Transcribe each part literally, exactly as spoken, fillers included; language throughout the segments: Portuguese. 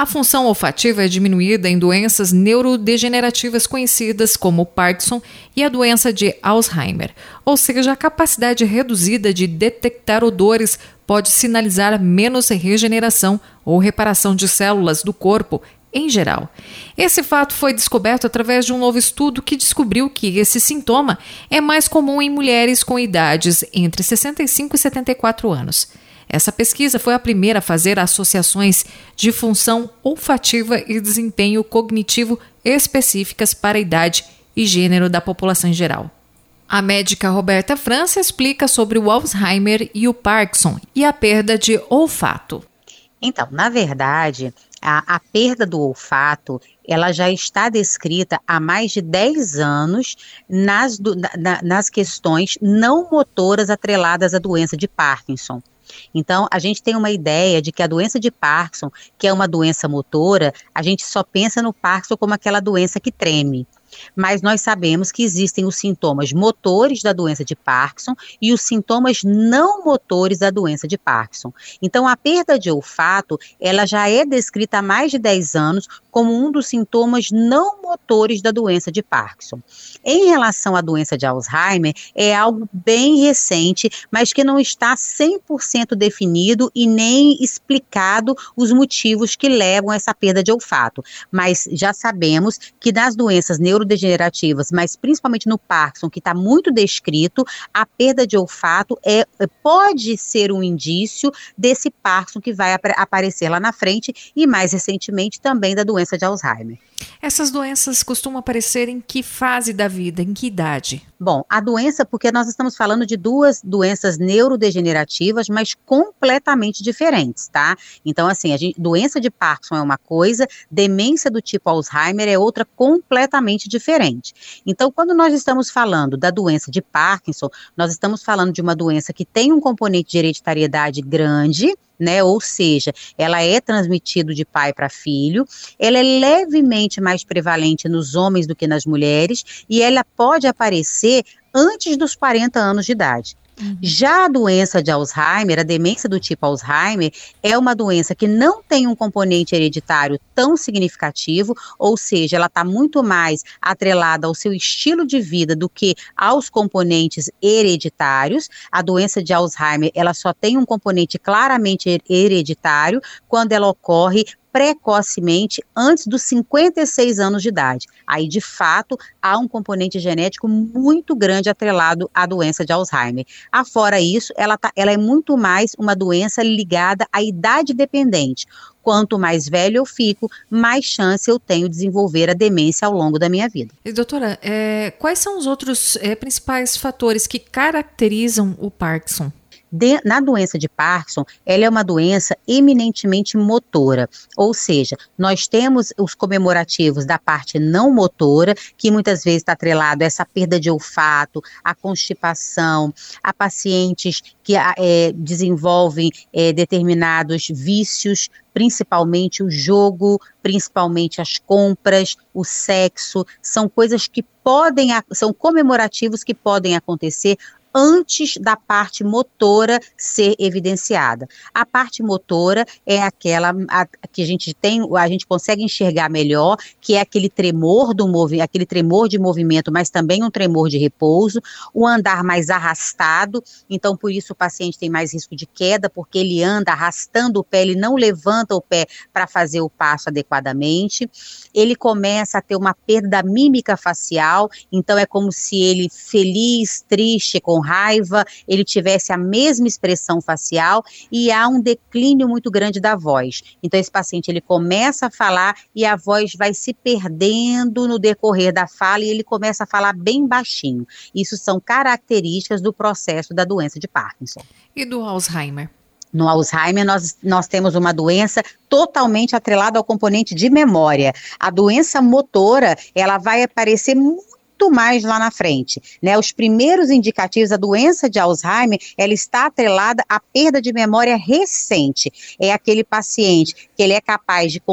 A função olfativa é diminuída em doenças neurodegenerativas conhecidas como Parkinson e a doença de Alzheimer, ou seja, a capacidade reduzida de detectar odores pode sinalizar menos regeneração ou reparação de células do corpo em geral. Esse fato foi descoberto através de um novo estudo que descobriu que esse sintoma é mais comum em mulheres com idades entre sessenta e cinco e setenta e quatro anos. Essa pesquisa foi a primeira a fazer associações de função olfativa e desempenho cognitivo específicas para a idade e gênero da população em geral. A médica Roberta França explica sobre o Alzheimer e o Parkinson e a perda de olfato. Então, na verdade, a, a perda do olfato, ela já está descrita há mais de dez anos nas, do, na, nas questões não motoras atreladas à doença de Parkinson. Então, a gente tem uma ideia de que a doença de Parkinson, que é uma doença motora, a gente só pensa no Parkinson como aquela doença que treme. Mas nós sabemos que existem os sintomas motores da doença de Parkinson e os sintomas não motores da doença de Parkinson. Então, a perda de olfato, ela já é descrita há mais de dez anos como um dos sintomas não motores da doença de Parkinson. Em relação à doença de Alzheimer, é algo bem recente, mas que não está cem por cento definido e nem explicado os motivos que levam a essa perda de olfato. Mas já sabemos que nas doenças neurodegenerativas, mas principalmente no Parkinson, que está muito descrito, a perda de olfato é, pode ser um indício desse Parkinson que vai ap- aparecer lá na frente e mais recentemente também da doença de Alzheimer. Essas doenças costumam aparecer em que fase da vida, em que idade? Bom, a doença, porque nós estamos falando de duas doenças neurodegenerativas, mas completamente diferentes, tá? Então, assim, a gente, doença de Parkinson é uma coisa, demência do tipo Alzheimer é outra completamente diferente. Então, quando nós estamos falando da doença de Parkinson, nós estamos falando de uma doença que tem um componente de hereditariedade grande, né? Ou seja, ela é transmitida de pai para filho, ela é levemente mais prevalente nos homens do que nas mulheres e ela pode aparecer antes dos quarenta anos de idade. Uhum. Já a doença de Alzheimer, a demência do tipo Alzheimer, é uma doença que não tem um componente hereditário tão significativo, ou seja, ela está muito mais atrelada ao seu estilo de vida do que aos componentes hereditários. A doença de Alzheimer, ela só tem um componente claramente hereditário quando ela ocorre precocemente antes dos cinquenta e seis anos de idade. Aí, de fato, há um componente genético muito grande atrelado à doença de Alzheimer. Afora isso, ela, tá, ela é muito mais uma doença ligada à idade dependente. Quanto mais velho eu fico, mais chance eu tenho de desenvolver a demência ao longo da minha vida. E, doutora, é, quais são os outros é, principais fatores que caracterizam o Parkinson? De, na doença de Parkinson, ela é uma doença eminentemente motora, ou seja, nós temos os comemorativos da parte não motora, que muitas vezes está atrelado a essa perda de olfato, a constipação, a pacientes que é, desenvolvem é, determinados vícios, principalmente o jogo, principalmente as compras, o sexo, são coisas que podem, são comemorativos que podem acontecer antes da parte motora ser evidenciada. A parte motora é aquela a, que a gente tem, a gente consegue enxergar melhor, que é aquele tremor do movi- aquele tremor de movimento, mas também um tremor de repouso, o andar mais arrastado, então por isso o paciente tem mais risco de queda, porque ele anda arrastando o pé, ele não levanta o pé para fazer o passo adequadamente. Ele começa a ter uma perda da mímica facial, então é como se ele feliz, triste, com raiva, ele tivesse a mesma expressão facial e há um declínio muito grande da voz. Então esse paciente ele começa a falar e a voz vai se perdendo no decorrer da fala e ele começa a falar bem baixinho. Isso são características do processo da doença de Parkinson. E do Alzheimer? No Alzheimer, nós, nós temos uma doença totalmente atrelada ao componente de memória. A doença motora, ela vai aparecer muito mais lá na frente, né? Os primeiros indicativos da doença de Alzheimer, ela está atrelada à perda de memória recente. É aquele paciente que ele é capaz de contar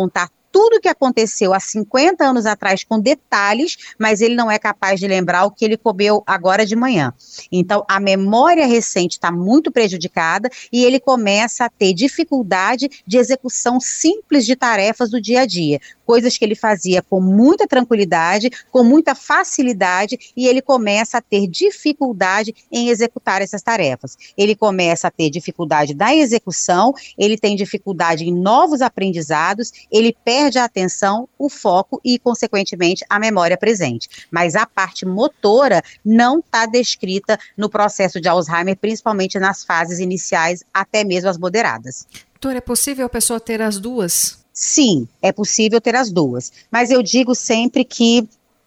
tudo que aconteceu há cinquenta anos atrás com detalhes, mas ele não é capaz de lembrar o que ele comeu agora de manhã. Então, a memória recente está muito prejudicada e ele começa a ter dificuldade de execução simples de tarefas do dia a dia, coisas que ele fazia com muita tranquilidade, com muita facilidade, e ele começa a ter dificuldade em executar essas tarefas. Ele começa a ter dificuldade na execução, ele tem dificuldade em novos aprendizados, ele perde a atenção, o foco e, consequentemente, a memória presente. Mas a parte motora não está descrita no processo de Alzheimer, principalmente nas fases iniciais, até mesmo as moderadas. Doutora, é possível a pessoa ter as duas? Sim, é possível ter as duas, mas eu digo sempre que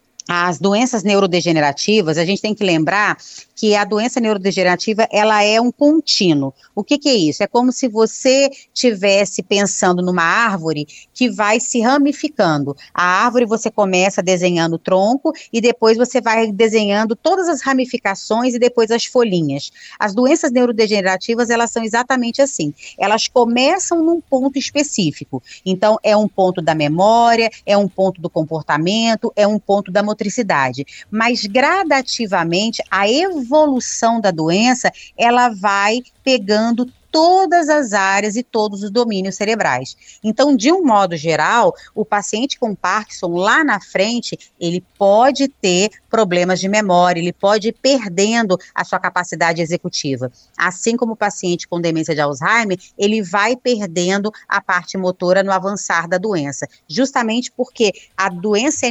as doenças neurodegenerativas, a gente tem que lembrar que a doença neurodegenerativa, ela é um contínuo. O que que é isso? É como se você estivesse pensando numa árvore que vai se ramificando. A árvore você começa desenhando o tronco e depois você vai desenhando todas as ramificações e depois as folhinhas. As doenças neurodegenerativas, elas são exatamente assim. Elas começam num ponto específico. Então, é um ponto da memória, é um ponto do comportamento, é um ponto da motricidade, mas gradativamente a evolução da doença, ela vai pegando todas as áreas e todos os domínios cerebrais. Então, de um modo geral, o paciente com Parkinson lá na frente, ele pode ter problemas de memória, ele pode ir perdendo a sua capacidade executiva. Assim como o paciente com demência de Alzheimer, ele vai perdendo a parte motora no avançar da doença, justamente porque a doença é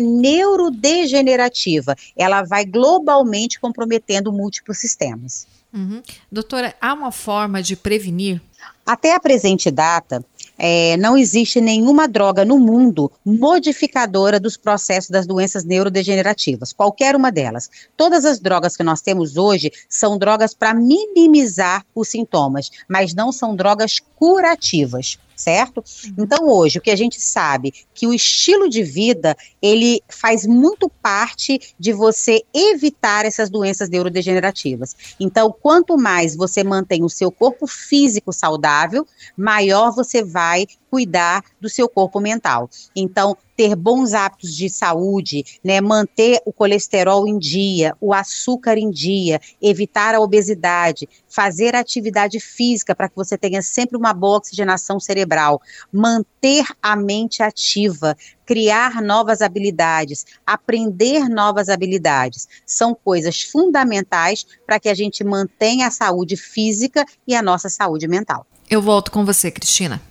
neurodegenerativa, ela vai globalmente comprometendo múltiplos sistemas. Uhum. Doutora, há uma forma de prevenir? Até a presente data, é, não existe nenhuma droga no mundo modificadora dos processos das doenças neurodegenerativas, qualquer uma delas. Todas as drogas que nós temos hoje são drogas para minimizar os sintomas, mas não são drogas curativas, certo? Uhum. Então hoje o que a gente sabe que o estilo de vida, ele faz muito parte de você evitar essas doenças neurodegenerativas. Então quanto mais você mantém o seu corpo físico saudável, maior você vai cuidar do seu corpo mental. Então, ter bons hábitos de saúde, né, manter o colesterol em dia, o açúcar em dia, evitar a obesidade, fazer atividade física para que você tenha sempre uma boa oxigenação cerebral, manter a mente ativa, criar novas habilidades, aprender novas habilidades, são coisas fundamentais para que a gente mantenha a saúde física e a nossa saúde mental. Eu volto com você, Cristina.